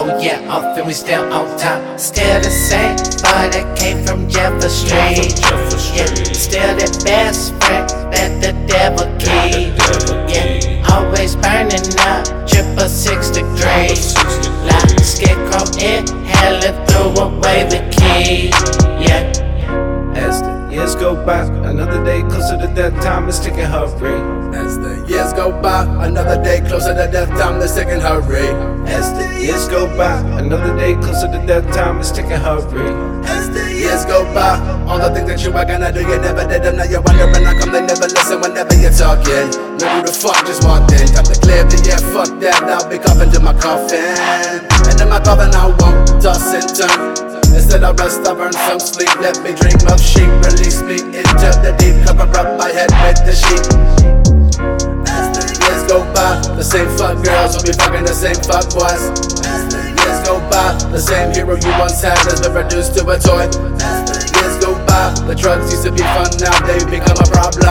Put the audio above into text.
Oh yeah, off and we still on top. Still the same boy that came from Jefferson Street. Yeah, still the best friend that the devil keep. Yeah, always burning up, 666 degrees. Like scarecrow inhaling, threw away the key. Yeah. As the years go by, another day closer to death, time is ticking, hurry. As the years go by, another day closer to death, time is ticking, hurry. As the years go by, another day closer to death, time is ticking, hurry. As the years go by, all the things that you were gonna do, you never did them. Now you're wondering how come they never listen whenever you're talking. Know who the fuck just walked in? Time to clear the air, fuck that, I'll be coughing to my coffin. And in my coffin I won't toss and turn. Instead of rest, I burn some sleep. Let me dream of sheep, release me into the deep. Cover up my head with the sheep. As the years go by, the same fuck girls will be fucking the same fuck boys. As the years go by, the same hero you once had has been reduced to a toy. As the years go by, the drugs used to be fun, now they become a problem.